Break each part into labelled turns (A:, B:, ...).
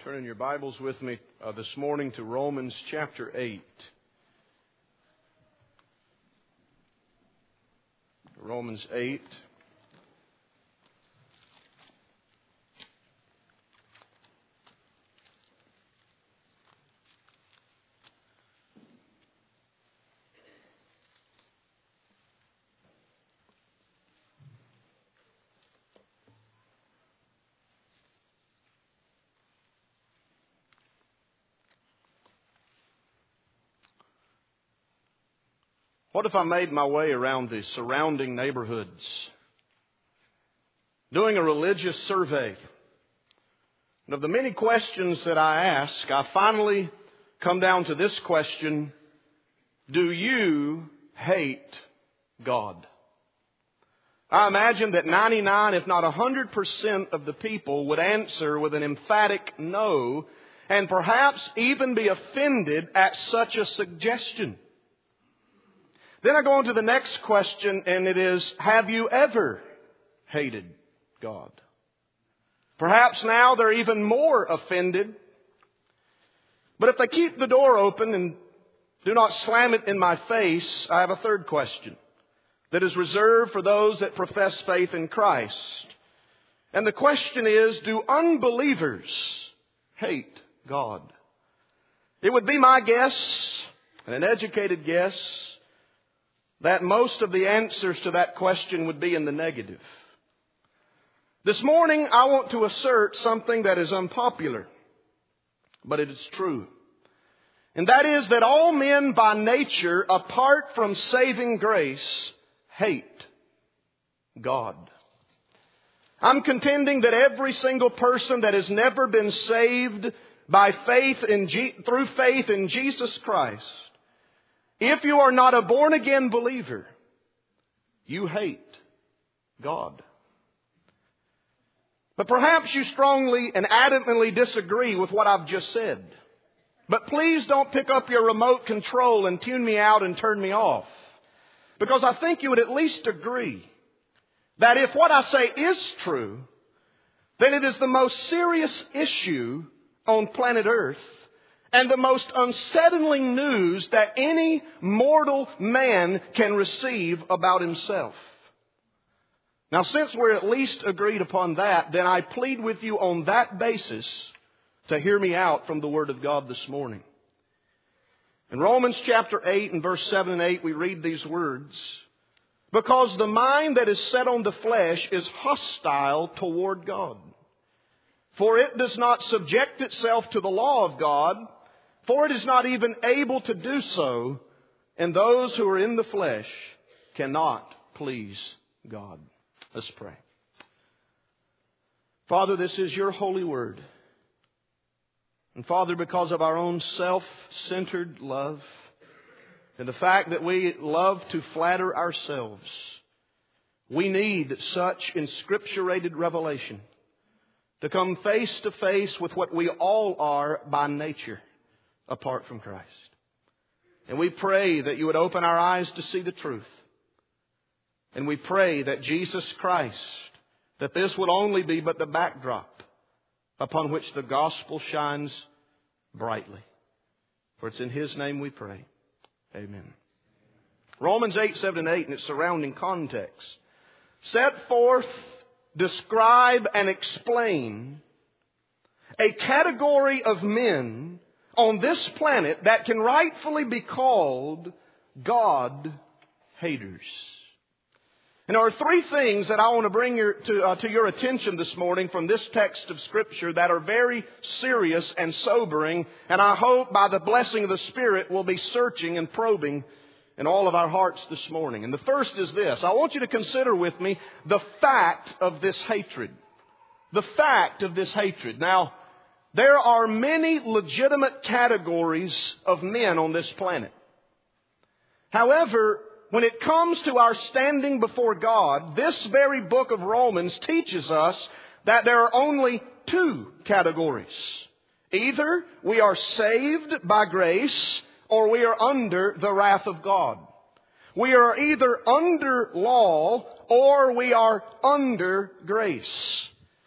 A: Turn in your Bibles with me this morning to Romans chapter 8. Romans 8. What if I made my way around the surrounding neighborhoods, doing a religious survey? And of the many questions that I ask, I finally come down to this question: do you hate God? I imagine that 99, if not 100% of the people would answer with an emphatic no, and perhaps even be offended at such a suggestion. Then I go on to the next question, and it is, have you ever hated God? Perhaps now they're even more offended. But if they keep the door open and do not slam it in my face, I have a third question that is reserved for those that profess faith in Christ. And the question is, do unbelievers hate God? It would be my guess, and an educated guess, that most of the answers to that question would be in the negative. This morning, I want to assert something that is unpopular, but it is true. And that is that all men by nature, apart from saving grace, hate God. I'm contending that every single person that has never been saved by faith through faith in Jesus Christ, if you are not a born-again believer, you hate God. But perhaps you strongly and adamantly disagree with what I've just said. But please don't pick up your remote control and tune me out and turn me off. Because I think you would at least agree that if what I say is true, then it is the most serious issue on planet Earth, and the most unsettling news that any mortal man can receive about himself. Now, since we're at least agreed upon that, then I plead with you on that basis to hear me out from the Word of God this morning. In Romans chapter 8 and verse 7 and 8, we read these words: because the mind that is set on the flesh is hostile toward God. For it does not subject itself to the law of God, for it is not even able to do so, and those who are in the flesh cannot please God. Let's pray. Father, this is your holy word. And Father, because of our own self-centered love and the fact that we love to flatter ourselves, we need such inscripturated revelation to come face to face with what we all are by nature apart from Christ. And we pray that you would open our eyes to see the truth. And we pray that Jesus Christ, that this would only be but the backdrop upon which the gospel shines brightly. For it's in His name we pray. Amen. Romans 8, 7, and 8 and its surrounding context set forth, describe, and explain a category of men on this planet that can rightfully be called God haters. And there are three things that I want to bring to your attention this morning from this text of Scripture that are very serious and sobering, and I hope by the blessing of the Spirit we'll be searching and probing in all of our hearts this morning. And the first is this: I want you to consider with me the fact of this hatred. The fact of this hatred. Now, there are many legitimate categories of men on this planet. However, when it comes to our standing before God, this very book of Romans teaches us that there are only two categories. Either we are saved by grace, or we are under the wrath of God. We are either under law or we are under grace.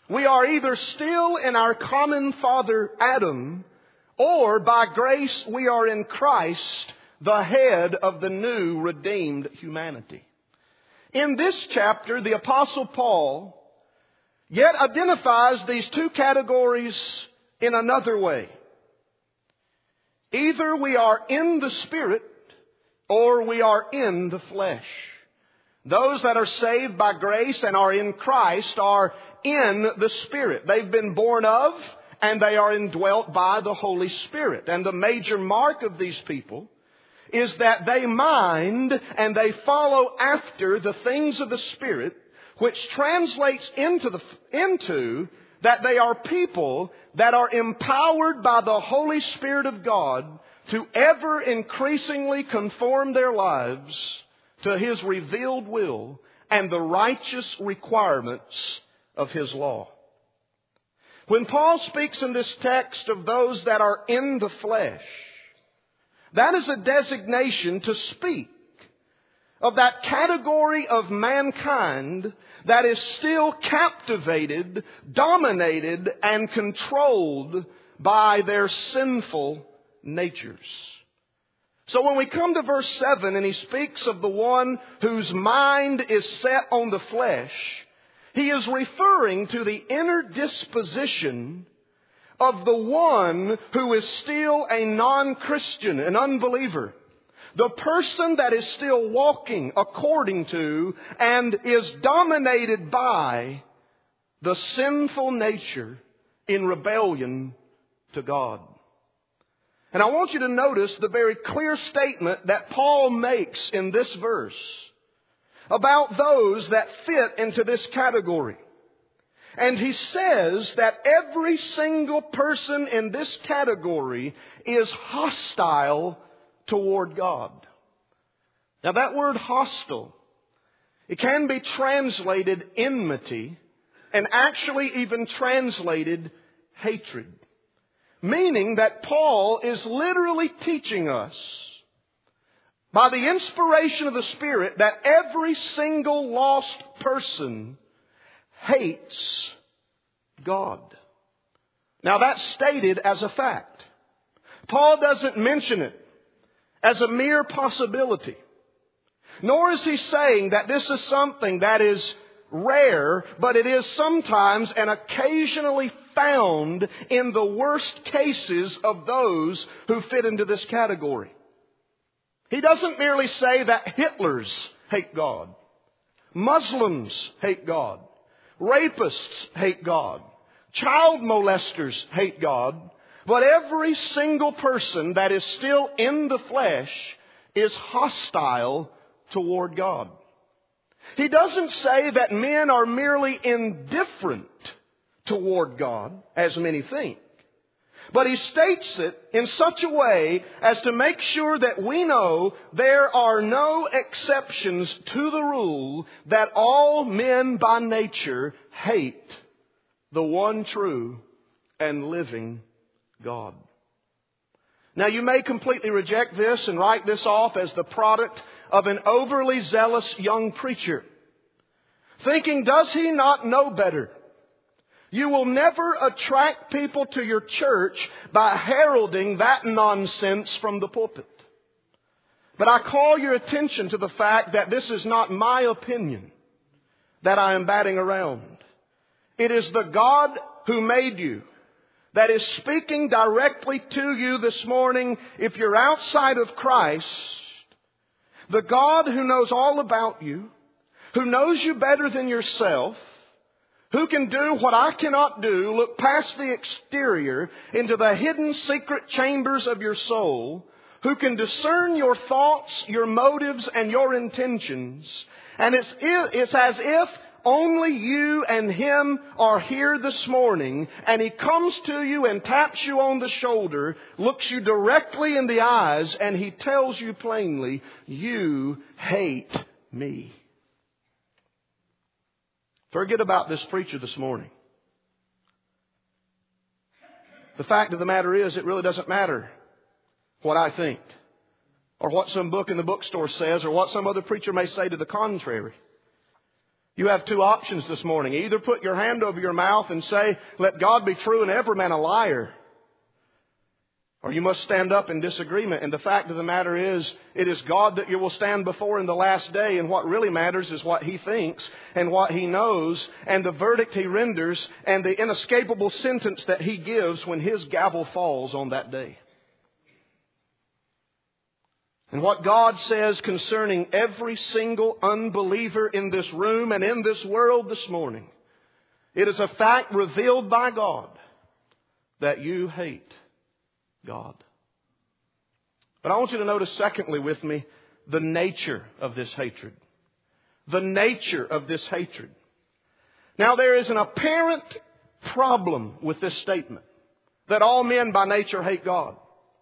A: We are either still in our common father Adam, or by grace we are in Christ, the head of the new redeemed humanity. In this chapter, the Apostle Paul yet identifies these two categories in another way. Either we are in the Spirit or we are in the flesh. Those that are saved by grace and are in Christ are in the Spirit. They've been born of and they are indwelt by the Holy Spirit. And the major mark of these people is that they mind and they follow after the things of the Spirit, which translates into that they are people that are empowered by the Holy Spirit of God to ever increasingly conform their lives to His revealed will and the righteous requirements of His law. When Paul speaks in this text of those that are in the flesh, that is a designation to speak of that category of mankind that is still captivated, dominated, and controlled by their sinful natures. So when we come to verse 7 and he speaks of the one whose mind is set on the flesh, he is referring to the inner disposition of the one who is still a non-Christian, an unbeliever. The person that is still walking according to and is dominated by the sinful nature in rebellion to God. And I want you to notice the very clear statement that Paul makes in this verse about those that fit into this category. And he says that every single person in this category is hostile toward God. Now that word hostile, it can be translated enmity and actually even translated hatred. Meaning that Paul is literally teaching us by the inspiration of the Spirit that every single lost person hates God. Now that's stated as a fact. Paul doesn't mention it as a mere possibility. Nor is he saying that this is something that is rare, but it is sometimes and occasionally found in the worst cases of those who fit into this category. He doesn't merely say that Hitlers hate God, Muslims hate God, rapists hate God, child molesters hate God, but every single person that is still in the flesh is hostile toward God. He doesn't say that men are merely indifferent toward God, as many think. But he states it in such a way as to make sure that we know there are no exceptions to the rule that all men by nature hate the one true and living God. Now you may completely reject this and write this off as the product of an overly zealous young preacher, thinking, does he not know better? You will never attract people to your church by heralding that nonsense from the pulpit. But I call your attention to the fact that this is not my opinion that I am batting around. It is the God who made you that is speaking directly to you this morning if you're outside of Christ. The God who knows all about you, who knows you better than yourself, who can do what I cannot do, look past the exterior into the hidden secret chambers of your soul, who can discern your thoughts, your motives, and your intentions. And it's as if only you and Him are here this morning, and He comes to you and taps you on the shoulder, looks you directly in the eyes, and He tells you plainly, you hate me. Forget about this preacher this morning. The fact of the matter is, it really doesn't matter what I think, or what some book in the bookstore says, or what some other preacher may say to the contrary. You have two options this morning. Either put your hand over your mouth and say, "Let God be true and every man a liar." Or you must stand up in disagreement. And the fact of the matter is, it is God that you will stand before in the last day. And what really matters is what He thinks and what He knows and the verdict He renders and the inescapable sentence that He gives when His gavel falls on that day. And what God says concerning every single unbeliever in this room and in this world this morning, it is a fact revealed by God that you hate God. But I want you to notice, secondly, with me, the nature of this hatred. The nature of this hatred. Now, there is an apparent problem with this statement, that all men by nature hate God.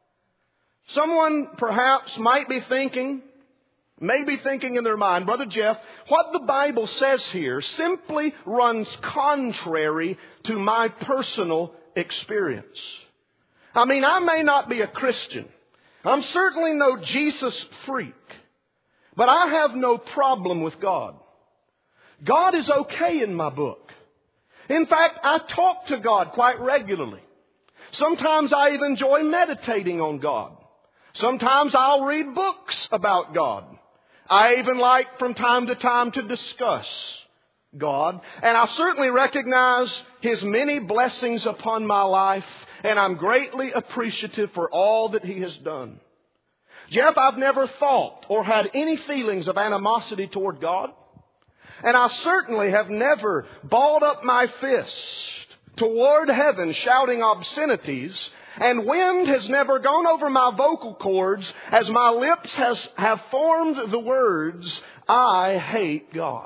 A: Someone perhaps might be thinking, may be thinking in their mind, "Brother Jeff, what the Bible says here simply runs contrary to my personal experience. I mean, I may not be a Christian. I'm certainly no Jesus freak. But I have no problem with God. God is okay in my book. In fact, I talk to God quite regularly. Sometimes I even enjoy meditating on God. Sometimes I'll read books about God. I even like from time to time to discuss God. And I certainly recognize His many blessings upon my life. And I'm greatly appreciative for all that He has done. Jeff, I've never thought or had any feelings of animosity toward God. And I certainly have never balled up my fist toward heaven shouting obscenities. And wind has never gone over my vocal cords as my lips have formed the words, "I hate God."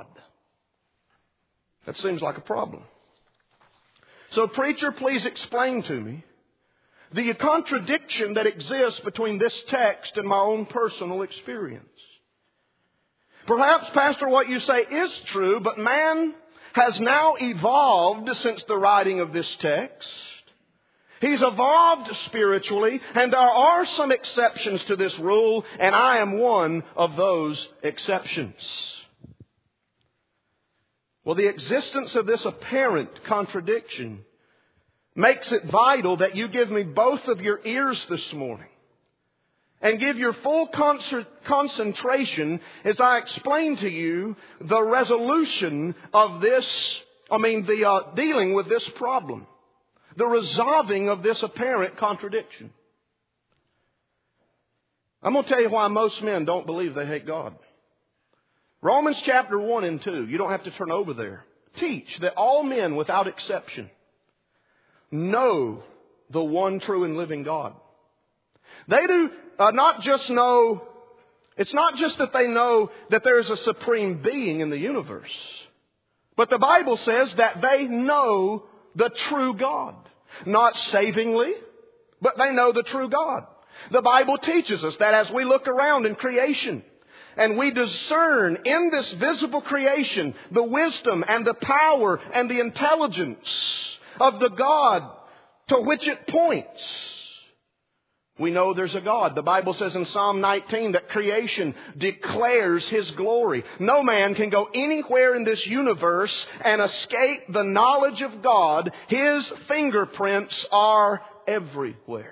A: That seems like a problem. So, preacher, please explain to me the contradiction that exists between this text and my own personal experience. Perhaps, Pastor, what you say is true, but man has now evolved since the writing of this text. He's evolved spiritually, and there are some exceptions to this rule, and I am one of those exceptions. Well, the existence of this apparent contradiction makes it vital that you give me both of your ears this morning and give your full concentration as I explain to you the resolution of dealing with this problem, the resolving of this apparent contradiction. I'm going to tell you why most men don't believe they hate God. Romans chapter 1 and 2, you don't have to turn over there, teach that all men without exception know the one true and living God. They do not just know, it's not just that they know that there's a supreme being in the universe, but the Bible says that they know the true God. Not savingly, but they know the true God. The Bible teaches us that as we look around in creation, and we discern in this visible creation the wisdom and the power and the intelligence of the God to which it points. We know there's a God. The Bible says in Psalm 19 that creation declares His glory. No man can go anywhere in this universe and escape the knowledge of God. His fingerprints are everywhere.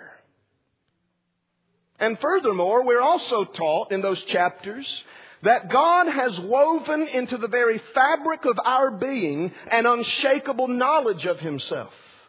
A: And furthermore, we're also taught in those chapters that God has woven into the very fabric of our being an unshakable knowledge of Himself.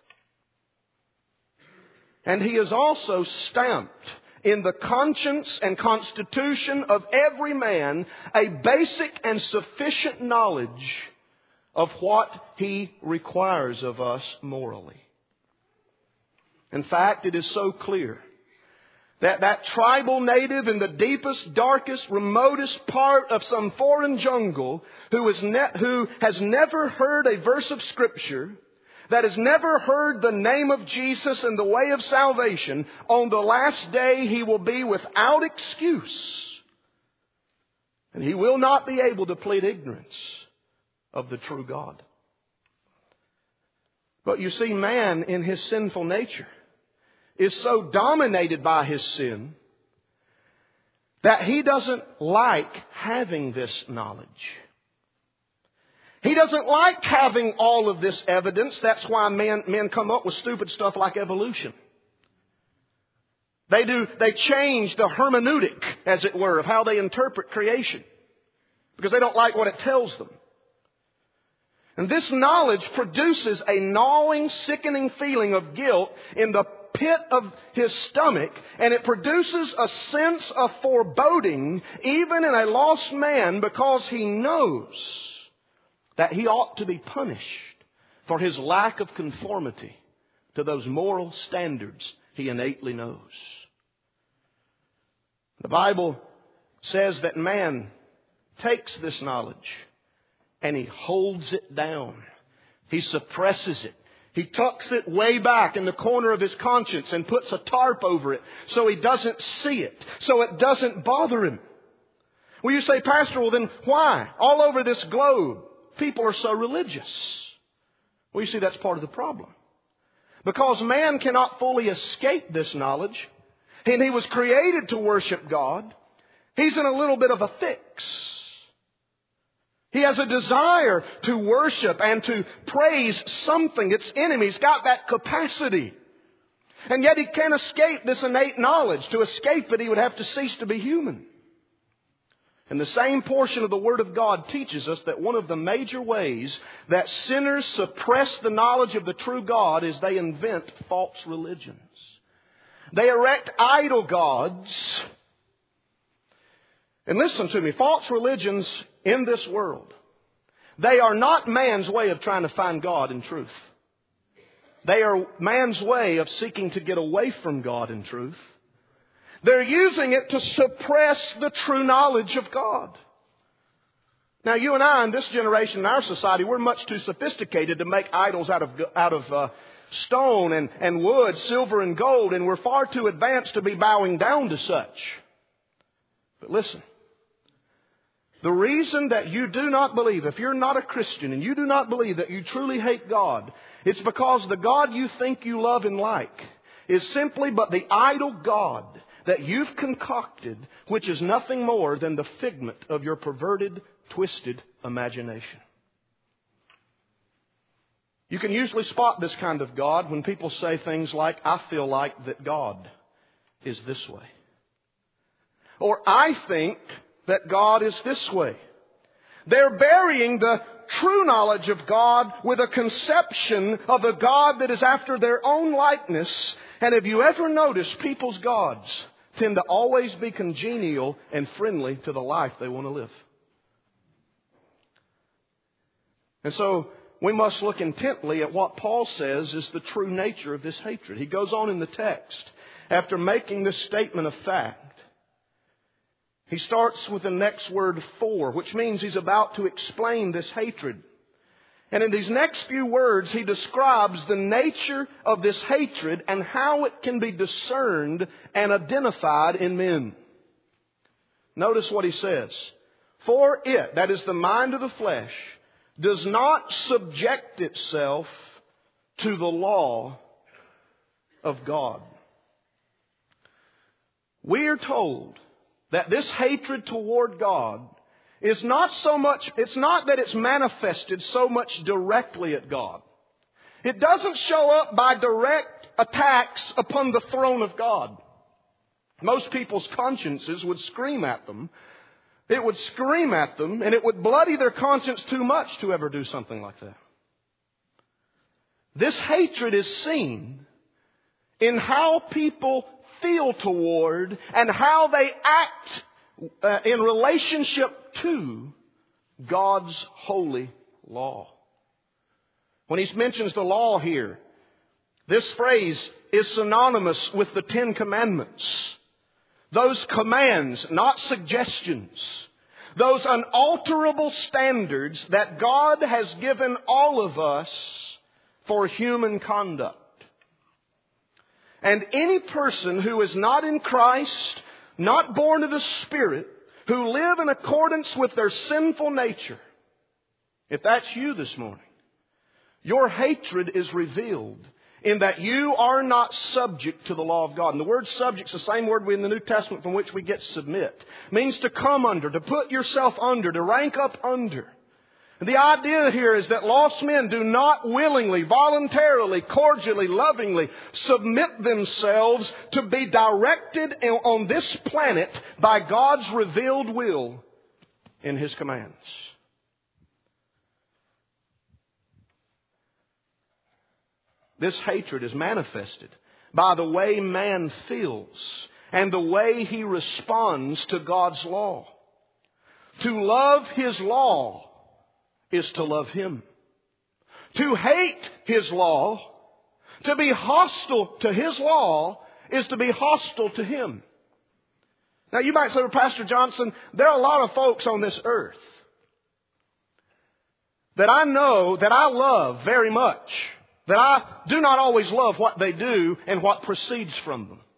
A: And He has also stamped in the conscience and constitution of every man a basic and sufficient knowledge of what He requires of us morally. In fact, it is so clear that tribal native in the deepest, darkest, remotest part of some foreign jungle who has never heard a verse of Scripture, that has never heard the name of Jesus and the way of salvation, on the last day he will be without excuse. And he will not be able to plead ignorance of the true God. But you see, man in his sinful nature is so dominated by his sin that he doesn't like having this knowledge. He doesn't like having all of this evidence. That's why men come up with stupid stuff like evolution. They change the hermeneutic, as it were, of how they interpret creation, because they don't like what it tells them. And this knowledge produces a gnawing, sickening feeling of guilt in the pit of his stomach, and it produces a sense of foreboding even in a lost man, because he knows that he ought to be punished for his lack of conformity to those moral standards he innately knows. The Bible says that man takes this knowledge and he holds it down. He suppresses it. He tucks it way back in the corner of his conscience and puts a tarp over it so he doesn't see it, so it doesn't bother him. Well, you say, Pastor, well then why? All over this globe, people are so religious. Well, you see, that's part of the problem. Because man cannot fully escape this knowledge, and he was created to worship God, he's in a little bit of a fix. He has a desire to worship and to praise something. It's in him. He's got that capacity. And yet he can't escape this innate knowledge. To escape it, he would have to cease to be human. And the same portion of the Word of God teaches us that one of the major ways that sinners suppress the knowledge of the true God is they invent false religions. They erect idol gods. And listen to me, false religions in this world, they are not man's way of trying to find God in truth. They are man's way of seeking to get away from God in truth. They're using it to suppress the true knowledge of God. Now, you and I in this generation, in our society, we're much too sophisticated to make idols out of stone and wood, silver and gold, and we're far too advanced to be bowing down to such. But listen, the reason that you do not believe, if you're not a Christian and you do not believe that you truly hate God, it's because the God you think you love and like is simply but the idol God that you've concocted, which is nothing more than the figment of your perverted, twisted imagination. You can usually spot this kind of God when people say things like, I feel like that God is this way. Or I think that God is this way. They're burying the true knowledge of God with a conception of a God that is after their own likeness. And have you ever noticed people's gods tend to always be congenial and friendly to the life they want to live? And so we must look intently at what Paul says is the true nature of this hatred. He goes on in the text, after making this statement of fact, he starts with the next word, for, which means he's about to explain this hatred. And in these next few words, he describes the nature of this hatred and how it can be discerned and identified in men. Notice what he says. For it, that is the mind of the flesh, does not subject itself to the law of God. We are told that this hatred toward God is not so much, it's not that it's manifested so much directly at God. It doesn't show up by direct attacks upon the throne of God. Most people's consciences would scream at them. It would scream at them, and it would bloody their conscience too much to ever do something like that. This hatred is seen in how people feel toward and how they act in relationship to God's holy law. When he mentions the law here, this phrase is synonymous with the Ten Commandments. Those commands, not suggestions. Those unalterable standards that God has given all of us for human conduct. And any person who is not in Christ, not born of the Spirit, who live in accordance with their sinful nature, if that's you this morning, your hatred is revealed in that you are not subject to the law of God. And the word subject is the same word in the New Testament from which we get submit. It means to come under, to put yourself under, to rank up under. The idea here is that lost men do not willingly, voluntarily, cordially, lovingly submit themselves to be directed on this planet by God's revealed will in His commands. This hatred is manifested by the way man feels and the way he responds to God's law. To love His law is to love Him. To hate His law, to be hostile to His law, is to be hostile to Him. Now you might say, well, Pastor Johnson, there are a lot of folks on this earth that I know that I love very much, that I do not always love what they do and what proceeds from them.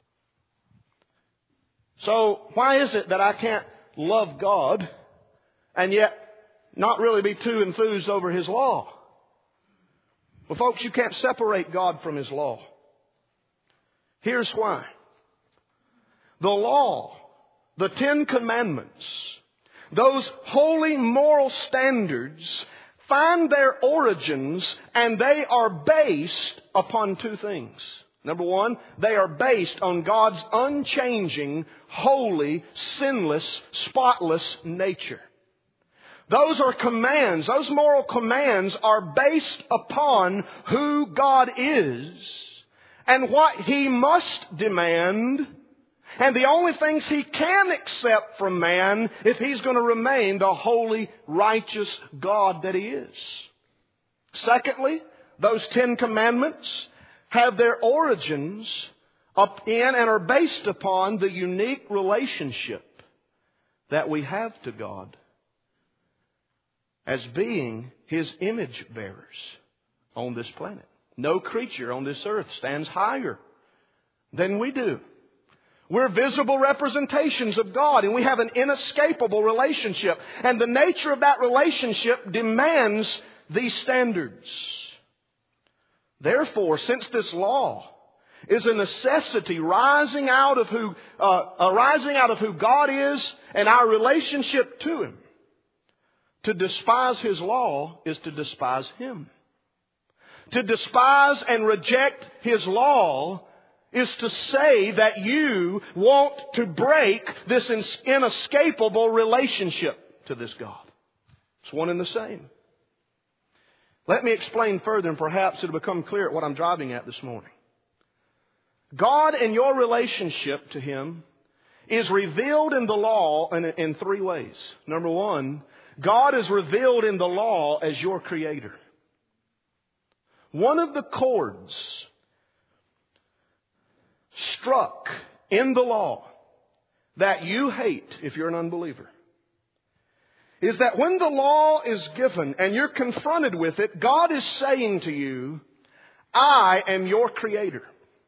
A: So why is it that I can't love God and yet not really be too enthused over His law? Well, folks, you can't separate God from His law. Here's why. The law, the 10 Commandments, those holy moral standards find their origins, and they are based upon 2 things. Number one, they are based on God's unchanging, holy, sinless, spotless nature. Those are commands. Those moral commands are based upon who God is and what He must demand, and the only things He can accept from man if He's going to remain the holy, righteous God that He is. Secondly, those 10 Commandments have their origins up in and are based upon the unique relationship that we have to God as being His image bearers on this planet. No creature on this earth stands higher than we do. We're visible representations of God, and we have an inescapable relationship. And the nature of that relationship demands these standards. Therefore, since this law is a necessity arising out of who God is and our relationship to Him, to despise His law is to despise Him. To despise and reject His law is to say that you want to break this inescapable relationship to this God. It's one and the same. Let me explain further, and perhaps it'll become clear at what I'm driving at this morning. God and your relationship to Him is revealed in the law in 3 ways. Number one, God is revealed in the law as your Creator. One of the chords struck in the law that you hate if you're an unbeliever is that when the law is given and you're confronted with it, God is saying to you, I am your Creator.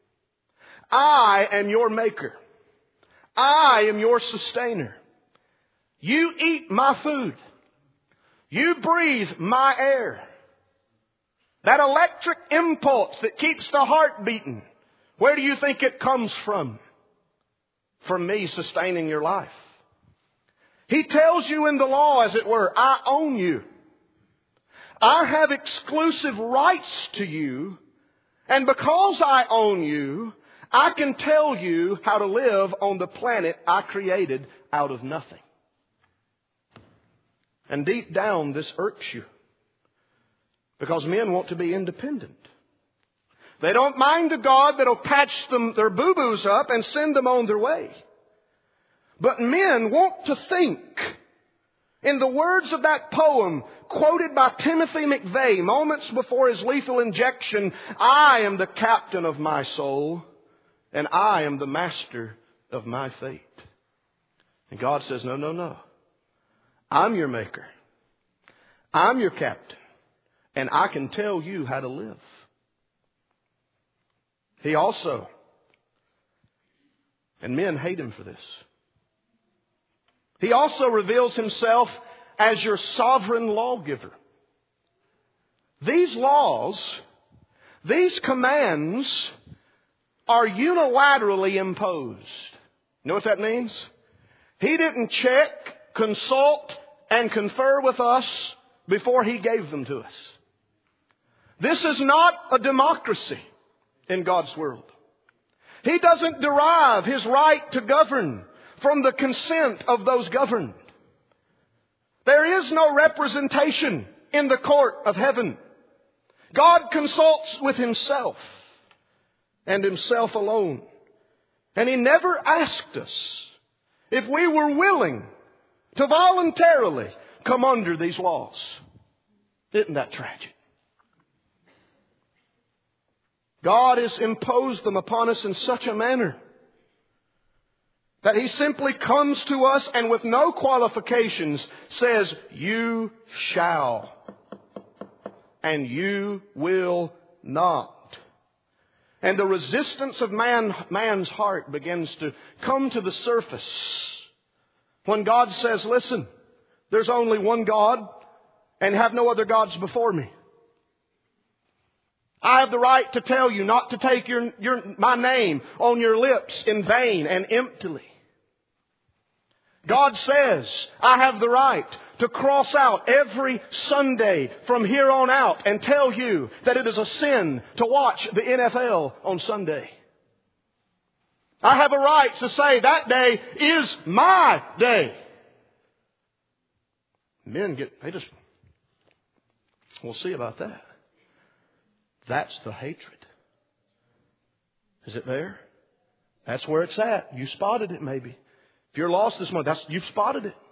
A: I am your Maker. I am your Sustainer. You eat my food. You breathe my air. That electric impulse that keeps the heart beating, where do you think it comes from? From me sustaining your life. He tells you in the law, as it were, I own you. I have exclusive rights to you. And because I own you, I can tell you how to live on the planet I created out of nothing. And deep down, this irks you. Because men want to be independent. They don't mind a God that'll patch their boo-boos up and send them on their way. But men want to think. In the words of that poem quoted by Timothy McVeigh moments before his lethal injection, I am the captain of my soul and I am the master of my fate. And God says, no, no, no. I'm your maker. I'm your captain. And I can tell you how to live. He also, and men hate Him for this, He also reveals Himself as your sovereign lawgiver. These laws, these commands are unilaterally imposed. You know what that means? He didn't check, consult, and confer with us before He gave them to us. This is not a democracy in God's world. He doesn't derive His right to govern from the consent of those governed. There is no representation in the court of heaven. God consults with Himself and Himself alone. And He never asked us if we were willing to voluntarily come under these laws. Isn't that tragic? God has imposed them upon us in such a manner that He simply comes to us and with no qualifications says, you shall and you will not. And the resistance of man's heart begins to come to the surface when God says, listen, there's only one God and have no other gods before me. I have the right to tell you not to take my name on your lips in vain and emptily. God says, I have the right to cross out every Sunday from here on out and tell you that it is a sin to watch the NFL on Sunday. I have a right to say that day is my day. Men we'll see about that. That's the hatred. Is it there? That's where it's at. You spotted it maybe. If you're lost this morning, you've spotted it.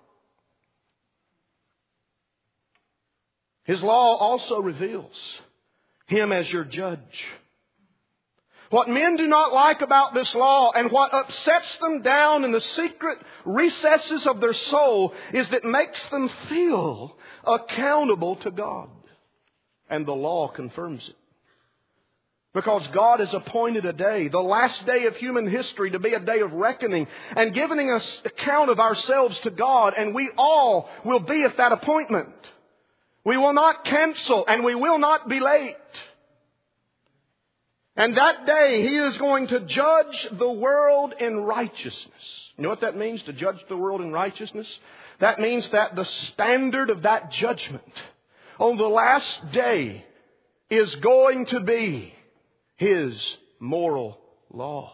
A: His law also reveals Him as your judge. What men do not like about this law and what upsets them down in the secret recesses of their soul is that it makes them feel accountable to God. And the law confirms it. Because God has appointed a day, the last day of human history, to be a day of reckoning and giving us account of ourselves to God. And we all will be at that appointment. We will not cancel and we will not be late. And that day He is going to judge the world in righteousness. You know what that means, to judge the world in righteousness? That means that the standard of that judgment on the last day is going to be His moral law.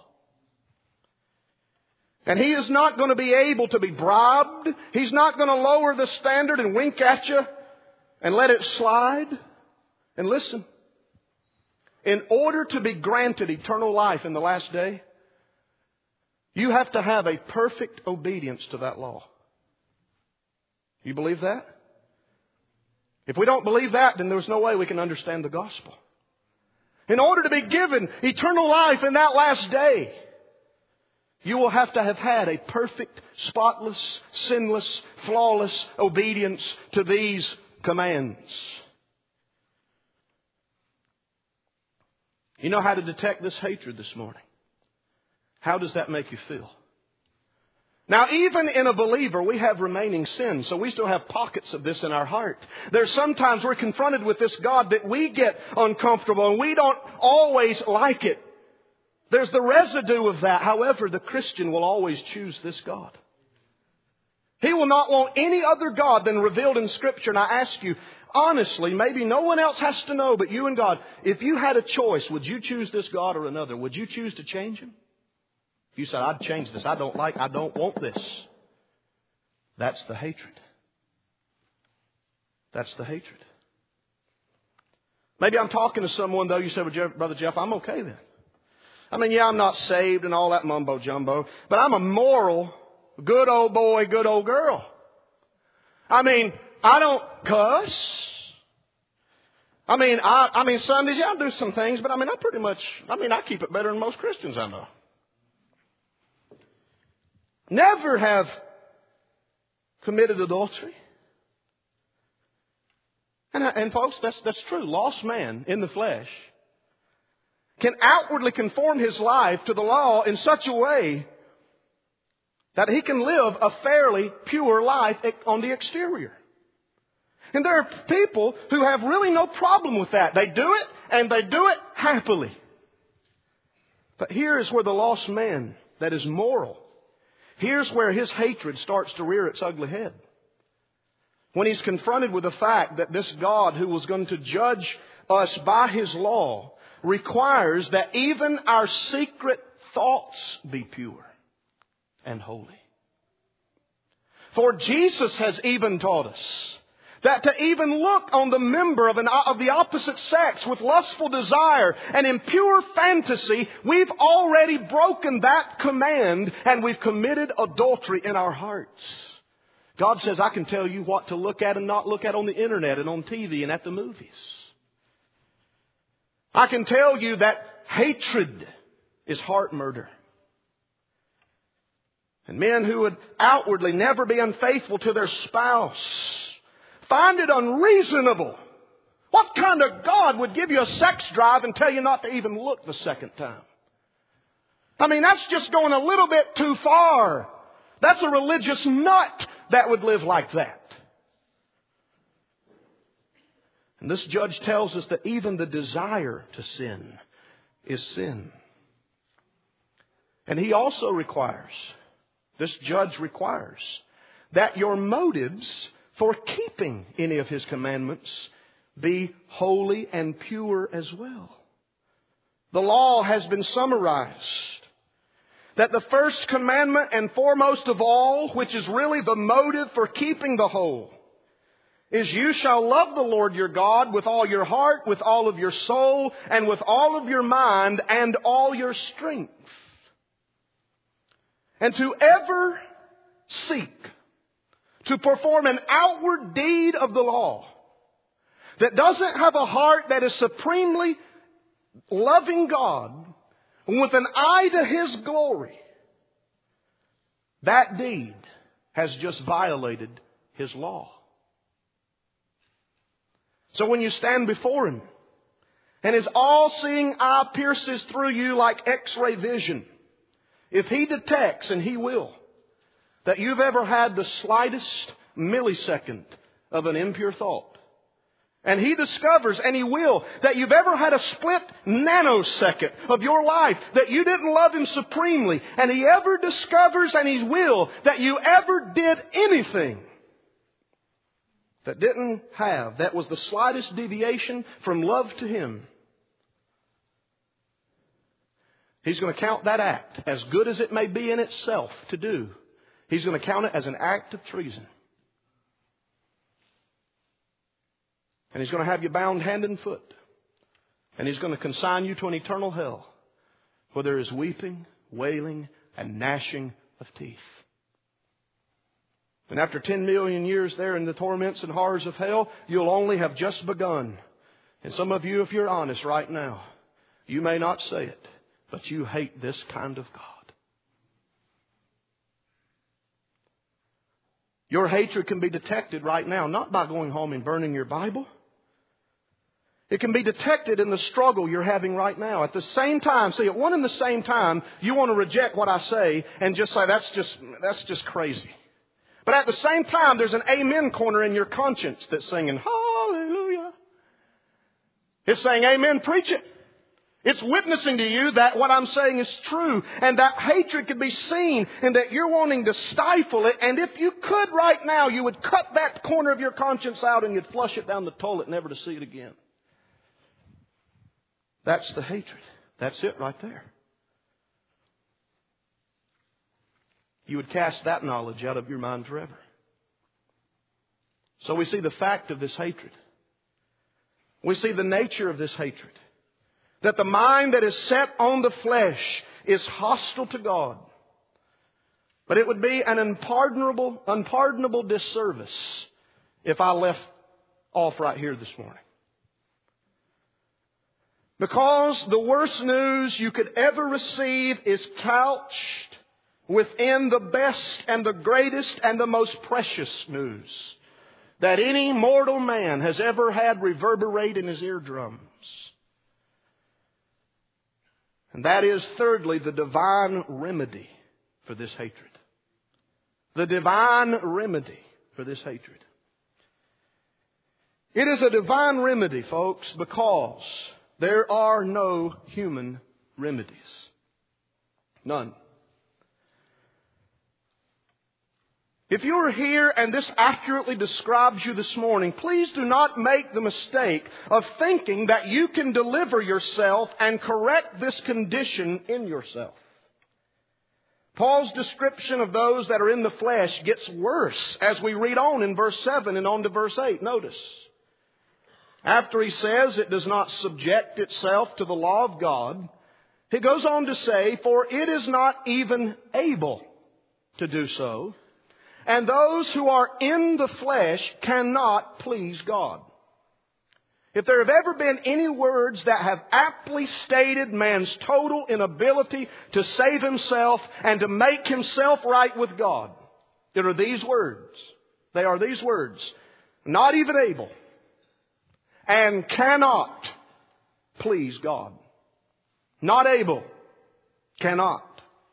A: And He is not going to be able to be bribed. He's not going to lower the standard and wink at you and let it slide. And listen, in order to be granted eternal life in the last day, you have to have a perfect obedience to that law. You believe that? If we don't believe that, then there's no way we can understand the gospel. In order to be given eternal life in that last day, you will have to have had a perfect, spotless, sinless, flawless obedience to these commands. You know how to detect this hatred this morning? How does that make you feel? Now, even in a believer, we have remaining sin, so we still have pockets of this in our heart. There's sometimes we're confronted with this God that we get uncomfortable and we don't always like it. There's the residue of that. However, the Christian will always choose this God. He will not want any other God than revealed in Scripture. And I ask you, honestly, maybe no one else has to know but you and God. If you had a choice, would you choose this God or another? Would you choose to change Him? If you said, I'd change this, I don't want this. That's the hatred. That's the hatred. Maybe I'm talking to someone, though, you say, well, Brother Jeff, I'm okay then. I mean, yeah, I'm not saved and all that mumbo jumbo, but I'm a moral, good old boy, good old girl. I mean, I don't cuss. I mean, Sundays, yeah, I do some things, but I keep it better than most Christians I know. Never have committed adultery. And folks, that's true. Lost man in the flesh can outwardly conform his life to the law in such a way that he can live a fairly pure life on the exterior. And there are people who have really no problem with that. They do it, and they do it happily. But here is where the lost man that is moral, here's where his hatred starts to rear its ugly head. when he's confronted with the fact that this God who was going to judge us by His law requires that even our secret thoughts be pure and holy. For Jesus has even taught us that to even look on the member of the opposite sex with lustful desire and impure fantasy, we've already broken that command and we've committed adultery in our hearts. God says, I can tell you what to look at and not look at on the internet and on TV and at the movies. I can tell you that hatred is heart murder. And men who would outwardly never be unfaithful to their spouse find it unreasonable. What kind of God would give you a sex drive and tell you not to even look the second time? I mean, that's just going a little bit too far. That's a religious nut that would live like that. And this judge tells us that even the desire to sin is sin. And he also requires, this judge requires, that your motives for keeping any of His commandments be holy and pure as well. The law has been summarized. That the first commandment and foremost of all, which is really the motive for keeping the whole, is you shall love the Lord your God with all your heart, with all of your soul, and with all of your mind, and all your strength. And to ever seek to perform an outward deed of the law that doesn't have a heart that is supremely loving God with an eye to His glory, that deed has just violated His law. So when you stand before Him and His all-seeing eye pierces through you like X-ray vision, if He detects, and He will, that you've ever had the slightest millisecond of an impure thought, and He discovers, and He will, that you've ever had a split nanosecond of your life that you didn't love Him supremely, and He ever discovers, and He will, that you ever did anything that was the slightest deviation from love to Him, He's going to count that act, as good as it may be in itself to do, He's going to count it as an act of treason. And He's going to have you bound hand and foot. And He's going to consign you to an eternal hell where there is weeping, wailing, and gnashing of teeth. And after 10 million years there in the torments and horrors of hell, you'll only have just begun. And some of you, if you're honest right now, you may not say it, but you hate this kind of God. Your hatred can be detected right now, not by going home and burning your Bible. It can be detected in the struggle you're having right now. At the same time, see, at one and the same time, you want to reject what I say and just say, that's just crazy. But at the same time, there's an amen corner in your conscience that's singing, hallelujah. It's saying, amen, preach it. It's witnessing to you that what I'm saying is true, and that hatred could be seen, and that you're wanting to stifle it. And if you could right now, you would cut that corner of your conscience out and you'd flush it down the toilet, never to see it again. That's the hatred. That's it right there. You would cast that knowledge out of your mind forever. So we see the fact of this hatred. We see the nature of this hatred. That the mind that is set on the flesh is hostile to God. But it would be an unpardonable disservice if I left off right here this morning. Because the worst news you could ever receive is couched within the best and the greatest and the most precious news that any mortal man has ever had reverberate in his eardrums. And that is, thirdly, the divine remedy for this hatred. The divine remedy for this hatred. It is a divine remedy, folks, because there are no human remedies. None. If you are here and this accurately describes you this morning, please do not make the mistake of thinking that you can deliver yourself and correct this condition in yourself. Paul's description of those that are in the flesh gets worse as we read on in verse 7 and on to verse 8. Notice. After he says it does not subject itself to the law of God, he goes on to say, for it is not even able to do so. And those who are in the flesh cannot please God. If there have ever been any words that have aptly stated man's total inability to save himself and to make himself right with God, it are these words. They are these words. Not even able and cannot please God. Not able, cannot.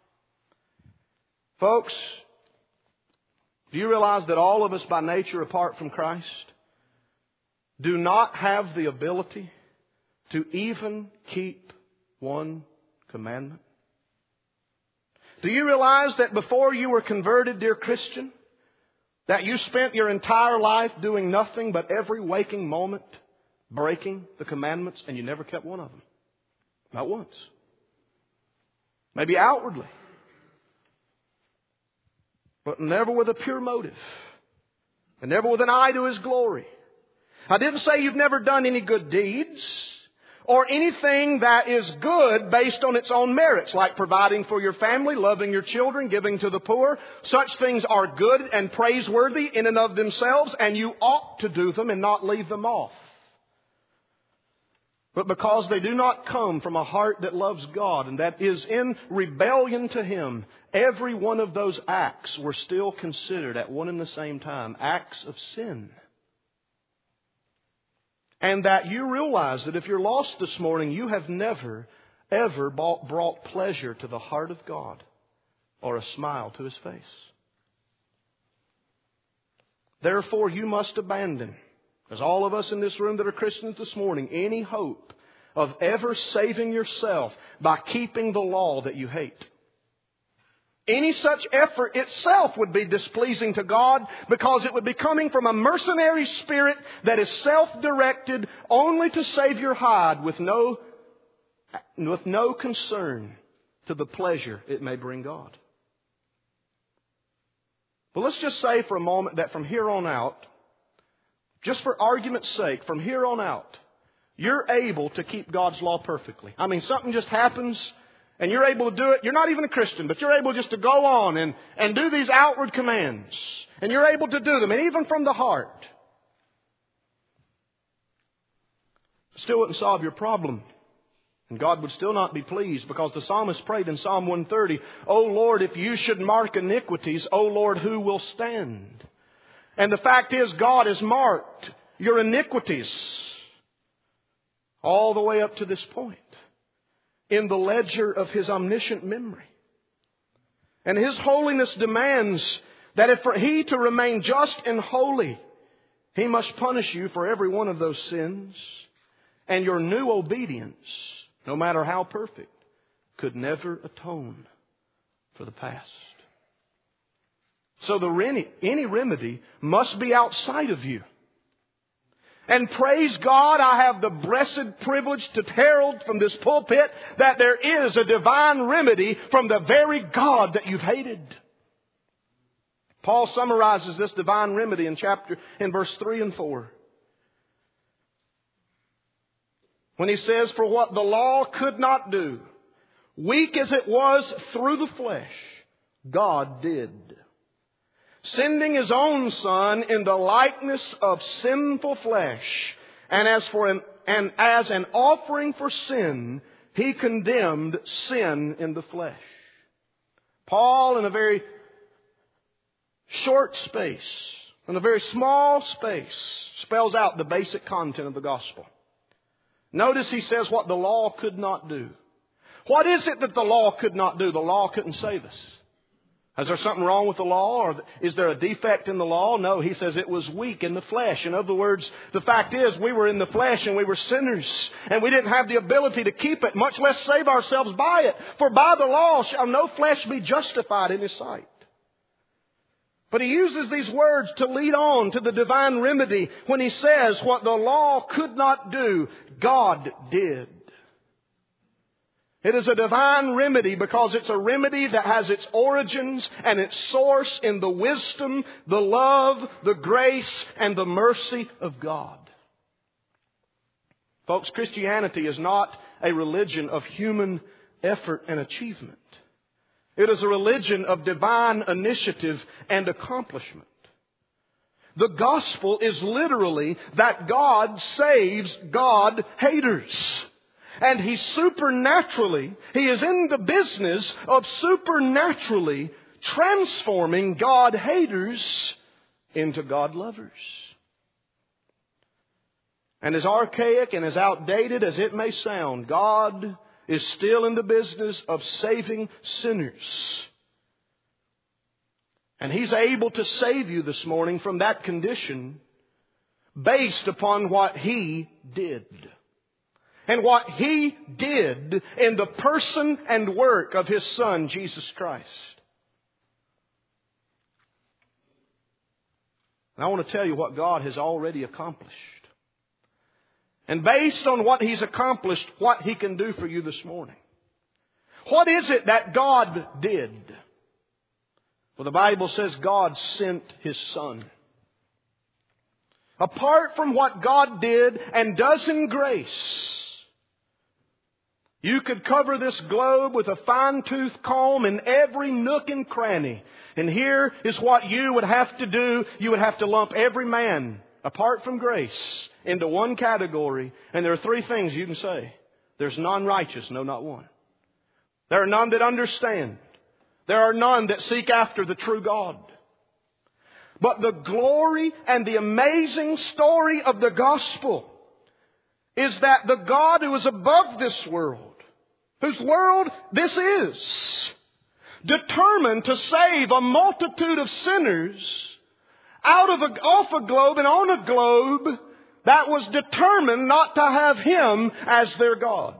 A: Folks, do you realize that all of us by nature apart from Christ do not have the ability to even keep one commandment? Do you realize that before you were converted, dear Christian, that you spent your entire life doing nothing but every waking moment breaking the commandments and you never kept one of them? Not once. Maybe outwardly, but never with a pure motive. And never with an eye to His glory. I didn't say you've never done any good deeds or anything that is good based on its own merits, like providing for your family, loving your children, giving to the poor. Such things are good and praiseworthy in and of themselves, and you ought to do them and not leave them off. But because they do not come from a heart that loves God and that is in rebellion to Him, every one of those acts were still considered at one and the same time acts of sin. And that you realize that if you're lost this morning, you have never, ever brought pleasure to the heart of God or a smile to His face. Therefore, you must abandon, as all of us in this room that are Christians this morning, any hope of ever saving yourself by keeping the law that you hate. Any such effort itself would be displeasing to God because it would be coming from a mercenary spirit that is self-directed only to save your hide with no concern to the pleasure it may bring God. But let's just say for a moment that from here on out, just for argument's sake, from here on out, you're able to keep God's law perfectly. I mean, something just happens and you're able to do it. You're not even a Christian, but you're able just to go on and do these outward commands. And you're able to do them, and even from the heart. Still wouldn't solve your problem. And God would still not be pleased, because the psalmist prayed in Psalm 130, O Lord, if you should mark iniquities, O Lord, who will stand? And the fact is, God has marked your iniquities all the way up to this point in the ledger of His omniscient memory. And His holiness demands that if for He to remain just and holy, He must punish you for every one of those sins. And your new obedience, no matter how perfect, could never atone for the past. So any remedy must be outside of you. And praise God, I have the blessed privilege to herald from this pulpit that there is a divine remedy from the very God that you've hated. Paul summarizes this divine remedy in verse 3 and 4. When he says, for what the law could not do, weak as it was through the flesh, God did. Sending His own Son in the likeness of sinful flesh, and as an offering for sin, He condemned sin in the flesh. Paul, in a very short space, in a very small space, spells out the basic content of the gospel. Notice he says what the law could not do. What is it that the law could not do? The law couldn't save us. Is there something wrong with the law, or is there a defect in the law? No, he says it was weak in the flesh. In other words, the fact is we were in the flesh and we were sinners, and we didn't have the ability to keep it, much less save ourselves by it. For by the law shall no flesh be justified in His sight. But he uses these words to lead on to the divine remedy when he says what the law could not do, God did. It is a divine remedy because it's a remedy that has its origins and its source in the wisdom, the love, the grace, and the mercy of God. Folks, Christianity is not a religion of human effort and achievement. It is a religion of divine initiative and accomplishment. The gospel is literally that God saves God-haters. And He is in the business of supernaturally transforming God-haters into God-lovers. And as archaic and as outdated as it may sound, God is still in the business of saving sinners. And He's able to save you this morning from that condition based upon what He did. And what He did in the person and work of His Son, Jesus Christ. And I want to tell you what God has already accomplished. And based on what He's accomplished, what He can do for you this morning. What is it that God did? Well, the Bible says God sent His Son. Apart from what God did and does in grace, you could cover this globe with a fine-tooth comb in every nook and cranny. And here is what you would have to do. You would have to lump every man, apart from grace, into one category. And there are three things you can say. There's none righteous, no, not one. There are none that understand. There are none that seek after the true God. But the glory and the amazing story of the gospel is that the God who is above this world, whose world this is, determined to save a multitude of sinners off a globe and on a globe that was determined not to have Him as their God.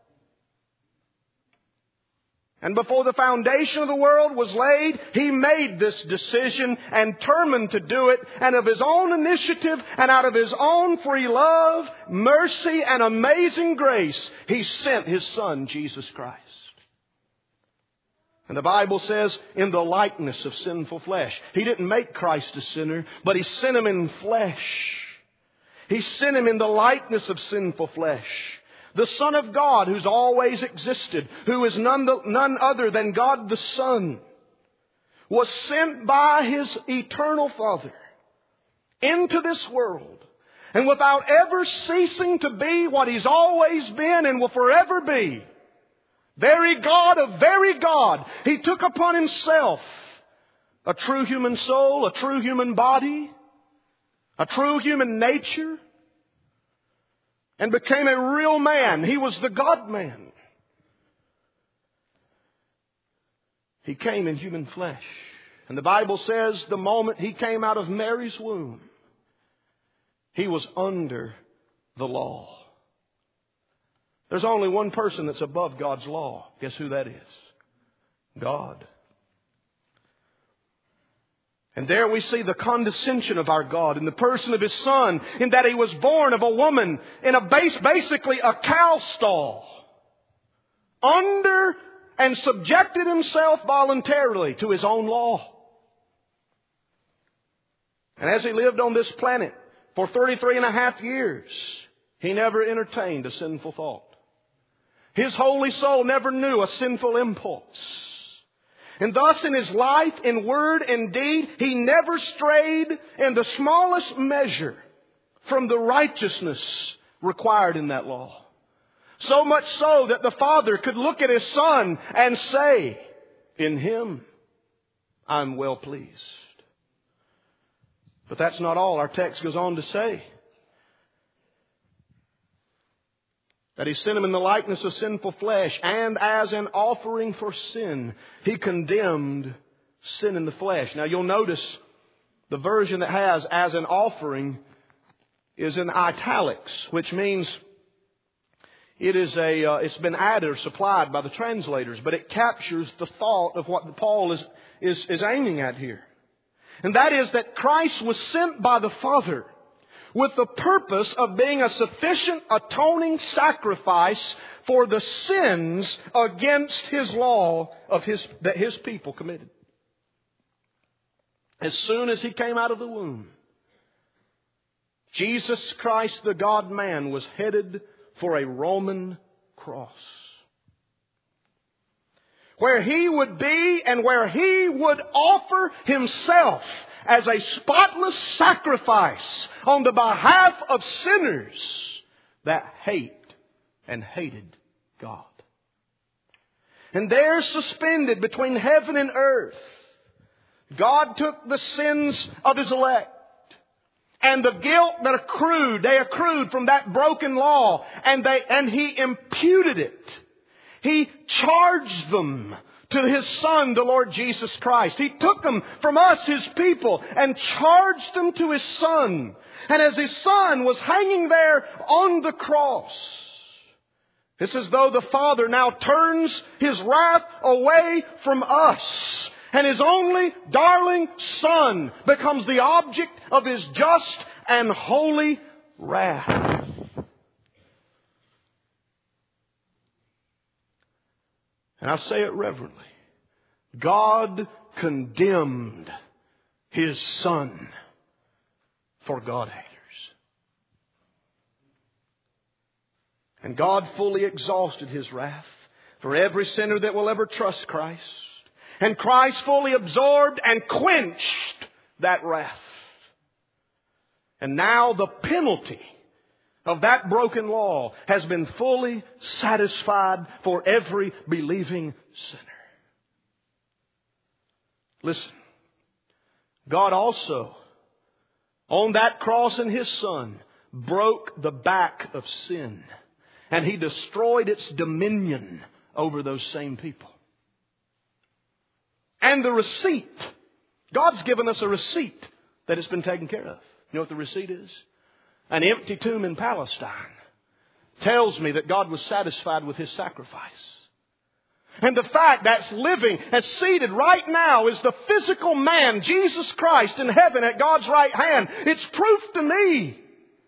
A: And before the foundation of the world was laid, He made this decision and determined to do it. And of His own initiative and out of His own free love, mercy, and amazing grace, He sent His Son, Jesus Christ. And the Bible says, in the likeness of sinful flesh. He didn't make Christ a sinner, but He sent Him in flesh. He sent Him in the likeness of sinful flesh. The Son of God who's always existed, who is none other than God the Son, was sent by His eternal Father into this world. And without ever ceasing to be what He's always been and will forever be, very God of very God, He took upon Himself a true human soul, a true human body, a true human nature, and became a real man. He was the God-man. He came in human flesh. And the Bible says the moment He came out of Mary's womb, He was under the law. There's only one person that's above God's law. Guess who that is? God. And there we see the condescension of our God in the person of His Son, in that He was born of a woman in basically a cow stall, under and subjected Himself voluntarily to His own law. And as He lived on this planet for 33 and a half years, He never entertained a sinful thought. His holy soul never knew a sinful impulse. And thus in His life, in word and deed, He never strayed in the smallest measure from the righteousness required in that law. So much so that the Father could look at His Son and say, in Him I'm well pleased. But that's not all. Our text goes on to say that He sent Him in the likeness of sinful flesh, and as an offering for sin, He condemned sin in the flesh. Now you'll notice the version that has as an offering is in italics, which means it's been added or supplied by the translators, but it captures the thought of what Paul is aiming at here. And that is that Christ was sent by the Father with the purpose of being a sufficient atoning sacrifice for the sins against His law that His people committed. As soon as He came out of the womb, Jesus Christ, the God-man, was headed for a Roman cross, where He would be and where He would offer Himself as a spotless sacrifice on the behalf of sinners that hate and hated God. And there, suspended between heaven and earth, God took the sins of His elect and the guilt that they accrued from that broken law, and He imputed it. He charged them to His Son, the Lord Jesus Christ. He took them from us, His people, and charged them to His Son. And as His Son was hanging there on the cross, it's as though the Father now turns His wrath away from us, and His only darling Son becomes the object of His just and holy wrath. And I say it reverently. God condemned His Son for God haters. And God fully exhausted His wrath for every sinner that will ever trust Christ. And Christ fully absorbed and quenched that wrath. And now the penalty of that broken law has been fully satisfied for every believing sinner. Listen, God also, on that cross in His Son, broke the back of sin. And He destroyed its dominion over those same people. And the receipt, God's given us a receipt that it's been taken care of. You know what the receipt is? An empty tomb in Palestine tells me that God was satisfied with His sacrifice. And the fact that's living and seated right now is the physical man, Jesus Christ, in heaven at God's right hand. It's proof to me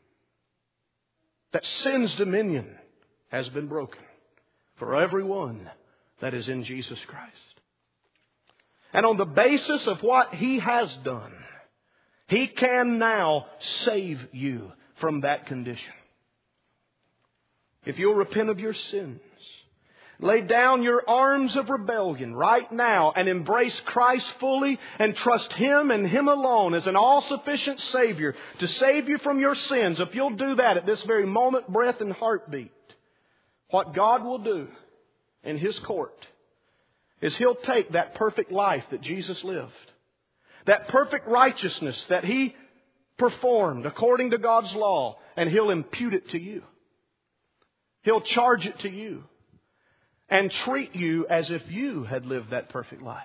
A: that sin's dominion has been broken for everyone that is in Jesus Christ. And on the basis of what He has done, He can now save you from that condition. If you'll repent of your sins, lay down your arms of rebellion right now and embrace Christ fully and trust Him and Him alone as an all-sufficient Savior to save you from your sins. If you'll do that at this very moment, breath, and heartbeat, what God will do in His court is He'll take that perfect life that Jesus lived, that perfect righteousness that He performed according to God's law, and He'll impute it to you. He'll charge it to you and treat you as if you had lived that perfect life.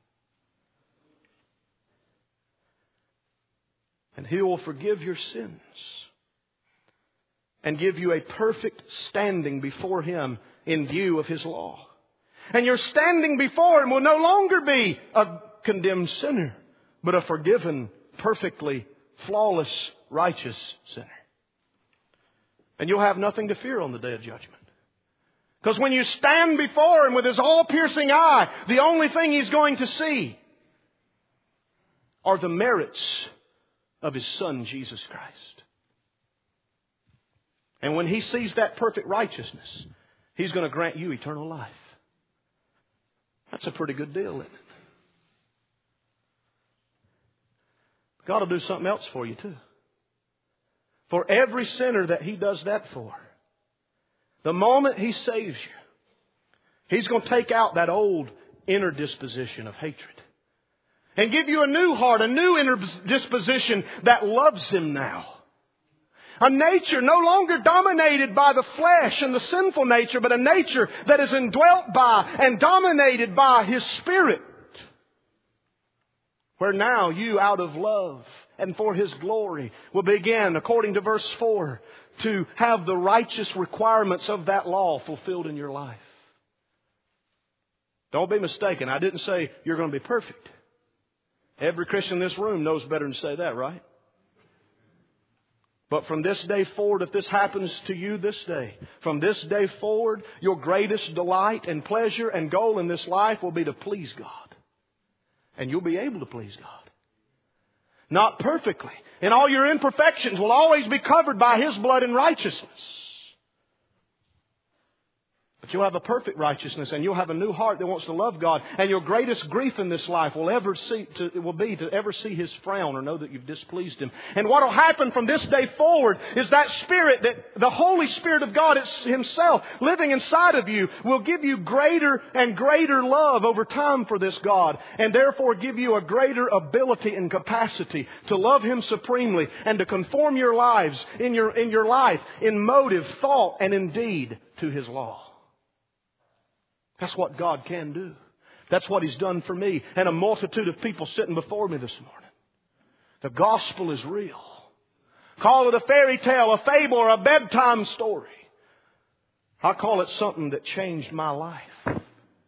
A: And He will forgive your sins and give you a perfect standing before Him in view of His law. And your standing before Him will no longer be a condemned sinner, but a forgiven, perfectly flawless, righteous sinner. And you'll have nothing to fear on the day of judgment. Because when you stand before Him with His all-piercing eye, the only thing He's going to see are the merits of His Son, Jesus Christ. And when He sees that perfect righteousness, He's going to grant you eternal life. That's a pretty good deal, isn't it? God will do something else for you too. For every sinner that He does that for, the moment He saves you, He's going to take out that old inner disposition of hatred and give you a new heart, a new inner disposition that loves Him now. A nature no longer dominated by the flesh and the sinful nature, but a nature that is indwelt by and dominated by His Spirit. Where now you, out of love and for His glory, will begin, according to verse 4, to have the righteous requirements of that law fulfilled in your life. Don't be mistaken. I didn't say you're going to be perfect. Every Christian in this room knows better than to say that, right? But from this day forward, if this happens to you this day, from this day forward, your greatest delight and pleasure and goal in this life will be to please God. And you'll be able to please God. Not perfectly. And all your imperfections will always be covered by His blood and righteousness. But you'll have a perfect righteousness, and you'll have a new heart that wants to love God. And your greatest grief in this life will be to ever see His frown or know that you've displeased Him. And what will happen from this day forward is that Spirit, that the Holy Spirit of God Himself living inside of you, will give you greater and greater love over time for this God, and therefore give you a greater ability and capacity to love Him supremely and to conform your lives in your life in motive, thought, and in deed to His law. That's what God can do. That's what He's done for me and a multitude of people sitting before me this morning. The gospel is real. Call it a fairy tale, a fable, or a bedtime story. I call it something that changed my life.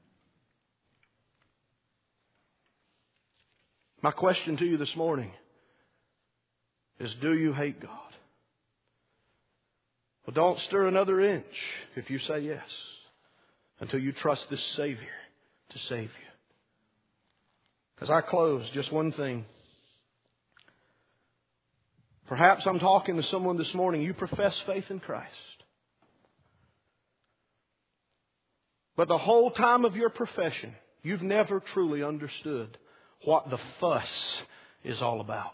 A: My question to you this morning is, do you hate God? Well, don't stir another inch if you say yes, until you trust this Savior to save you. As I close, just one thing. Perhaps I'm talking to someone this morning, you profess faith in Christ. But the whole time of your profession, you've never truly understood what the fuss is all about.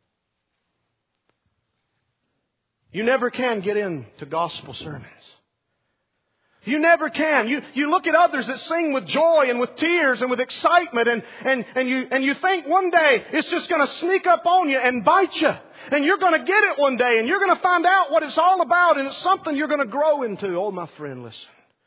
A: You never can get into gospel sermons. You never can. You look at others that sing with joy and with tears and with excitement, and you think one day it's just going to sneak up on you and bite you. And you're going to get it one day, and you're going to find out what it's all about, and it's something you're going to grow into. Oh, my friend, listen.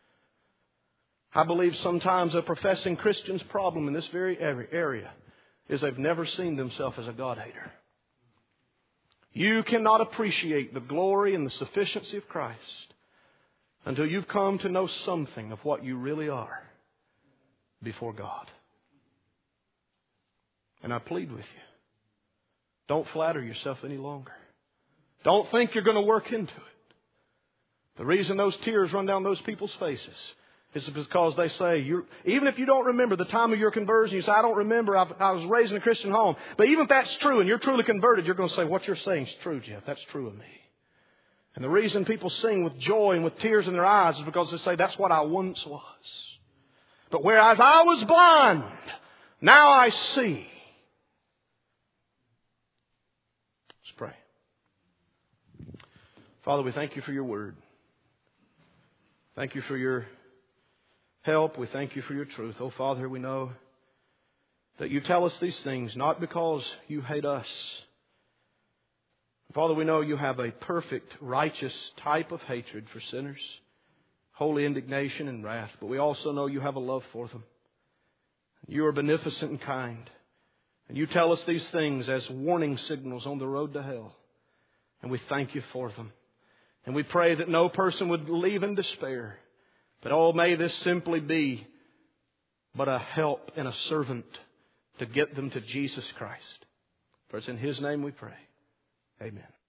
A: I believe sometimes a professing Christian's problem in this very area is they've never seen themselves as a God-hater. You cannot appreciate the glory and the sufficiency of Christ until you've come to know something of what you really are before God. And I plead with you, don't flatter yourself any longer. Don't think you're going to work into it. The reason those tears run down those people's faces is because they say, even if you don't remember the time of your conversion, you say, I don't remember, I was raised in a Christian home. But even if that's true and you're truly converted, you're going to say, what you're saying is true, Jeff. That's true of me. And the reason people sing with joy and with tears in their eyes is because they say, that's what I once was. But whereas I was blind, now I see. Let's pray. Father, we thank you for your word. Thank you for your help. We thank you for your truth. Oh, Father, we know that you tell us these things not because you hate us. Father, we know you have a perfect, righteous type of hatred for sinners, holy indignation and wrath. But we also know you have a love for them. You are beneficent and kind. And you tell us these things as warning signals on the road to hell. And we thank you for them. And we pray that no person would leave in despair. But oh, may this simply be but a help and a servant to get them to Jesus Christ. For it's in His name we pray. Amen.